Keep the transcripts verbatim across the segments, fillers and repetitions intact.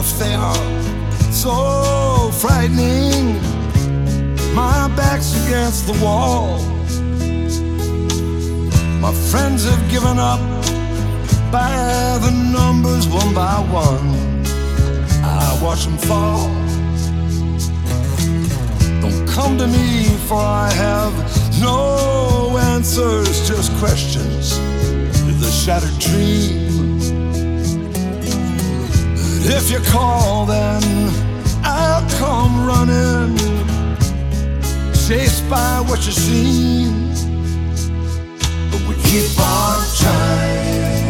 tough, they are so frightening. My back's against the wall. My friends have given up by the numbers, one by one. I watch them fall. Don't come to me, for I have no answers, just questions with a shattered dream. But if you call, then I'll come running, chased by what you seen. But we keep on trying,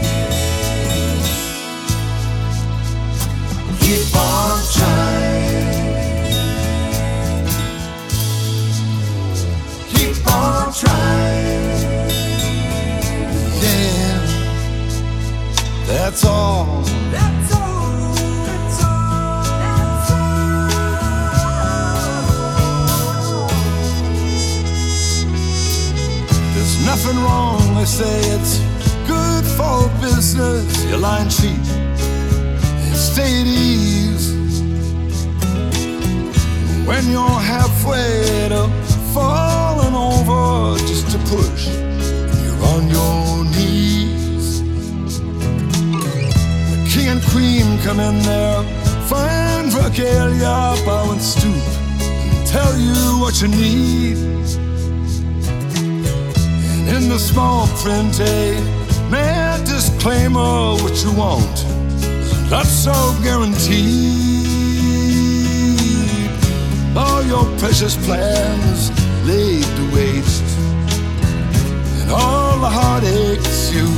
keep on trying, keep on trying. Yeah, that's all. That's all. That's all. That's all. There's nothing wrong, they say it's good for business. You lie and cheat and stay at ease. When you're halfway to falling over, just to push, you're on your knees. The king and queen come in there, fine regalia, bow and stoop, and tell you what you need. And in the small print, a mad disclaimer, what you want is not so guaranteed. All your precious plans laid to waste, and all the heartaches you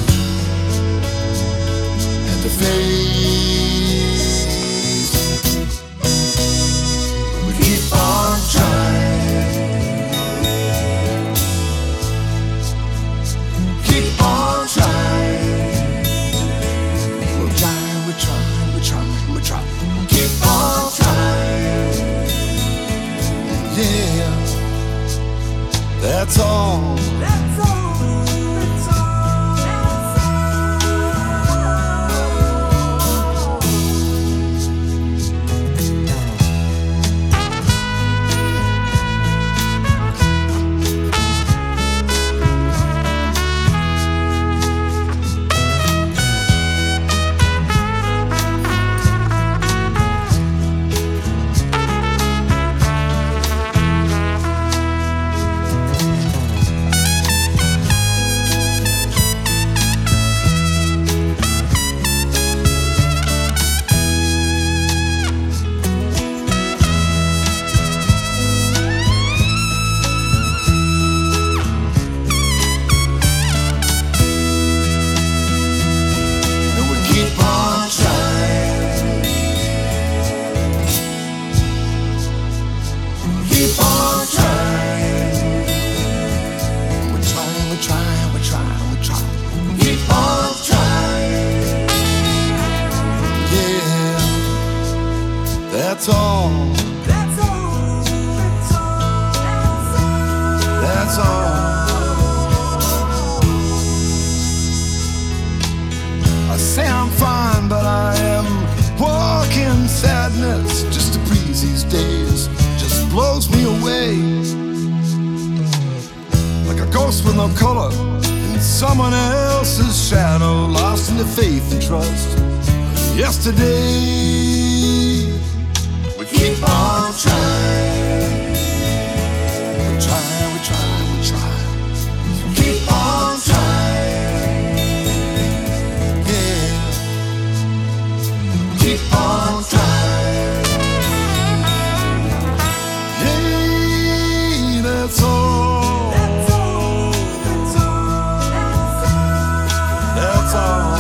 had to face. We keep on trying, keep on trying. We're trying, we're trying, we're trying, we're trying. Keep on trying. Yeah, that's all. That's all. That's all. That's That's all. That's all. That's all. That's all. I say I'm fine, but I am walking sadness. Just a breeze these days just blows me away, like a ghost with no color in someone else's shadow, lost in the faith and trust of yesterday. Keep on trying, we try, we try, we try. Keep on trying, yeah. Keep on trying, yeah. That's all. That's all. That's all. That's all.